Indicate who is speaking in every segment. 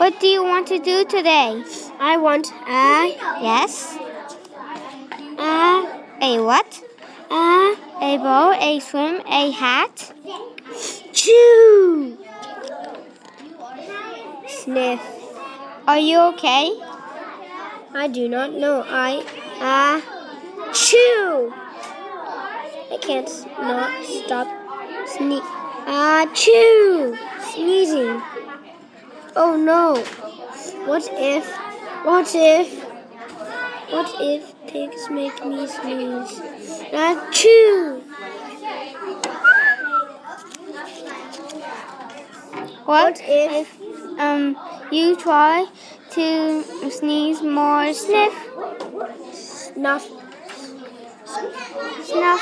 Speaker 1: What do you want to do today?
Speaker 2: I want
Speaker 1: Yes? A what? A ball, a swim, a hat?
Speaker 2: chew. Sniff.
Speaker 1: Are you okay?
Speaker 2: I do not know. Chew. I can't not stop chew. Sneezing. Oh no. What if pigs make me sneeze? Chew.
Speaker 1: What if you try to sneeze more? Sniff.
Speaker 2: Snuff.
Speaker 1: Snuff.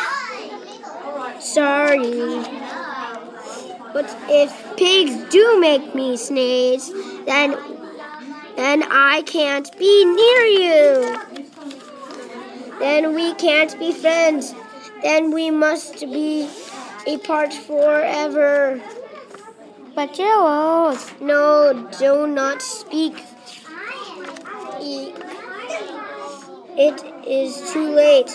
Speaker 2: Sorry. What if pigs do make me sneeze? Then I can't be near you. Then we can't be friends. Then we must be apart forever.
Speaker 1: But Gerald.
Speaker 2: No, do not speak. It is too late.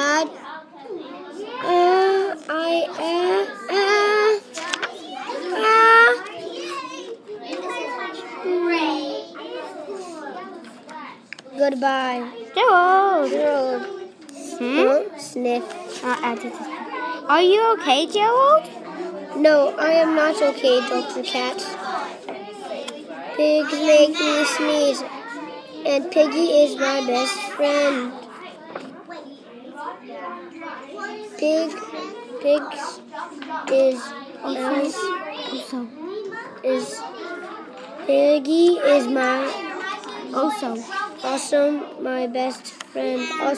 Speaker 2: Goodbye.
Speaker 1: Gerald.
Speaker 2: Sniff.
Speaker 1: Are you okay, Gerald?
Speaker 2: No, I am not okay, Dr. Cat. Pigs make me sneeze, and Piggy is my best friend. Piggy is my also my best friend.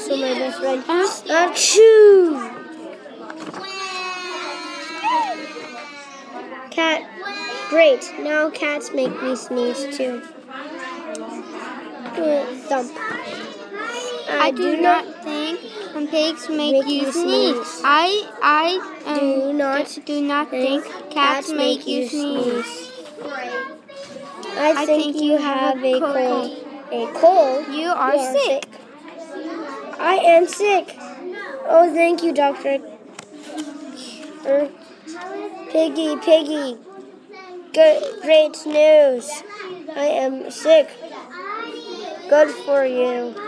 Speaker 2: Achoo! Cat, great. Now cats make me sneeze too. Thump.
Speaker 1: I do not think pigs make you sneeze. I
Speaker 2: do not
Speaker 1: think cats make you sneeze.
Speaker 2: I think you have a cold. A cold?
Speaker 1: You are sick.
Speaker 2: I am sick. Oh, thank you, Doctor. Piggy. Great news. I am sick. Good for you.